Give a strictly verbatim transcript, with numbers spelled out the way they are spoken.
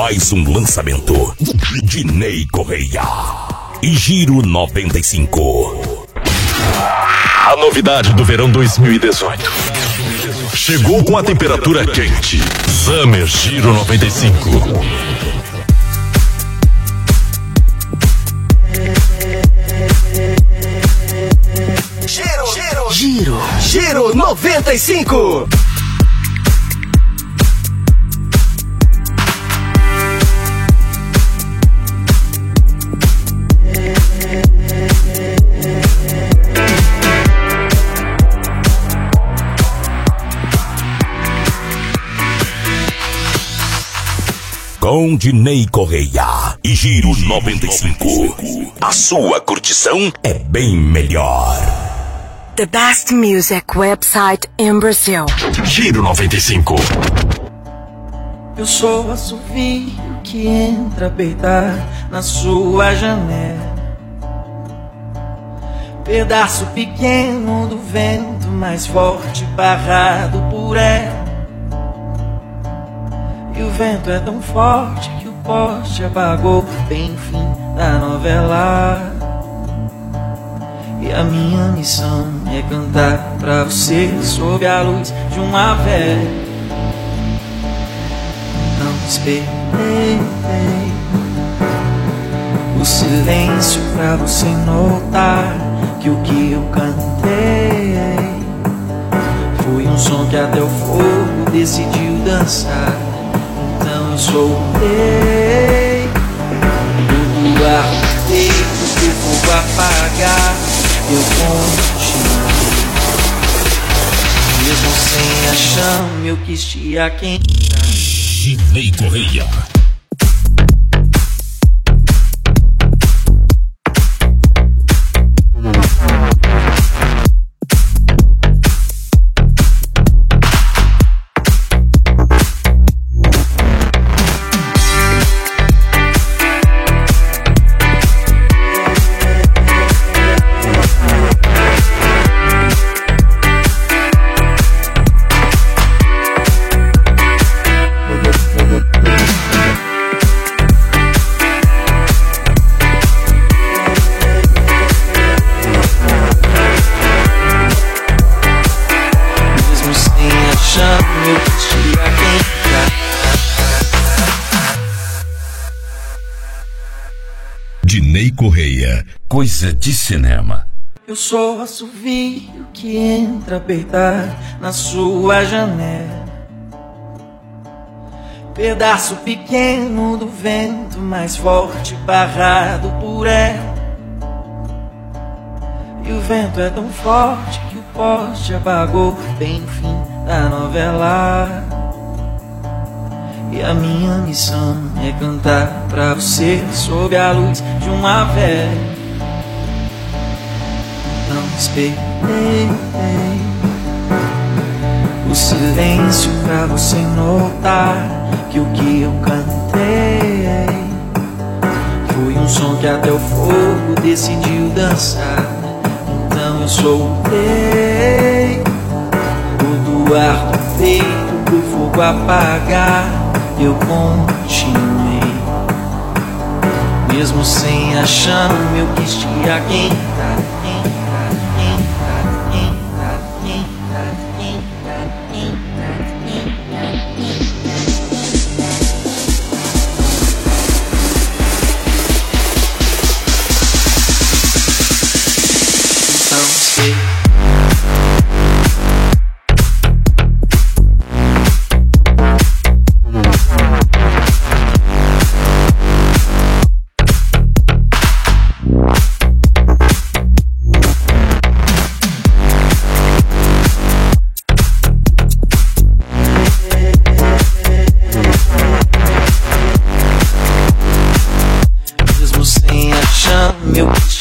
mais um lançamento de Ney Correia e Giro noventa e cinco. A novidade do verão dois mil e dezoito chegou com a temperatura quente. Summer Giro noventa e cinco. Giro, giro, giro, Giro noventa e cinco. Com Dinei Correia e Giro noventa e cinco. A sua curtição é bem melhor. The best music website in Brazil. Giro noventa e cinco. Eu sou o assovio que entra a peitar na sua janela. Pedaço pequeno do vento mais forte barrado por ela. E o vento é tão forte que o poste apagou bem fim da novela. E a minha missão é cantar pra você sob a luz de uma vela. Não esperei o silêncio pra você notar que o que eu cantei foi um som que até o fogo decidiu dançar. Então eu soltei tudo ardido que o fogo apagar. Eu continuei, mesmo sem a chama eu quis te aquentar. Dinei Correia. Dinei Correia, coisa de cinema. Eu sou o assovio que entra a peitar na sua janela. Pedaço pequeno do vento mais forte barrado por ela. E o vento é tão forte que o poste apagou bem no fim da novela. E a minha missão é cantar pra você sob a luz de uma vela. Não esperei o silêncio pra você notar que o que eu cantei foi um som que até o fogo decidiu dançar. Então eu soltei todo o ar do peito pro fogo apagar. Eu continuei, mesmo sem a chama eu quis te aquentar. Então sei. Mesmo sem a chama eu